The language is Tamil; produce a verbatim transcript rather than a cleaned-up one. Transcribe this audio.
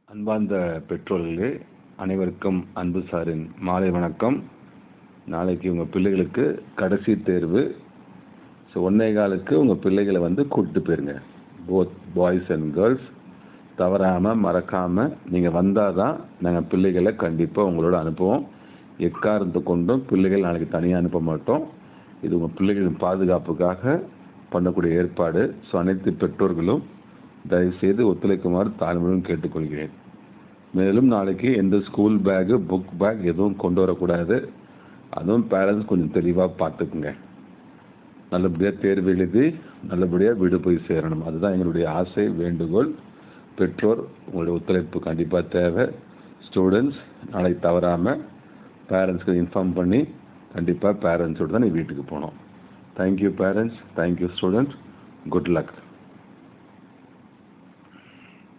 அன்பார்ந்த பெற்றோர்களே, அனைவருக்கும் அன்பு சாரின் மாலை வணக்கம். நாளைக்கு உங்கள் பிள்ளைகளுக்கு கடைசி தேர்வு. ஸோ ஒன்னே காலுக்கு உங்கள் பிள்ளைகளை வந்து கூப்பிட்டு போயிருங்க, போத் பாய்ஸ் அண்ட் கேர்ள்ஸ். தவறாமல் மறக்காமல் நீங்கள் வந்தால் தான் நாங்கள் பிள்ளைகளை கண்டிப்பாக உங்களோட அனுப்புவோம். எக்காரணத்தை கொண்டும் பிள்ளைகள் நாளைக்கு தனியாக அனுப்ப மாட்டோம். இது உங்கள் பிள்ளைகளின் பாதுகாப்புக்காக பண்ணக்கூடிய ஏற்பாடு. ஸோ அனைத்து பெற்றோர்களும் தயவுசெய்து ஒத்துழைக்குமாறு தாழ்மையுடன் கேட்டுக்கொள்கிறேன். மேலும் நாளைக்கு எந்த ஸ்கூல் பேக்கு புக் பேக் எதுவும் கொண்டு வரக்கூடாது. அதுவும் பேரண்ட்ஸ் கொஞ்சம் தெளிவாக பார்த்துக்குங்க. நல்லபடியாக தேர்வு எழுதி நல்லபடியாக வீடு போய் சேரணும். அதுதான் எங்களுடைய ஆசை, வேண்டுகோள். பெற்றோர் உங்களுடைய ஒத்துழைப்பு கண்டிப்பாக தேவை. ஸ்டூடெண்ட்ஸ் நாளைக்கு தவறாமல் பேரண்ட்ஸ்க்கு இன்ஃபார்ம் பண்ணி கண்டிப்பாக பேரண்ட்ஸோடு தான் நீ வீட்டுக்கு போகணும். Thank you parents, thank you students. Good luck.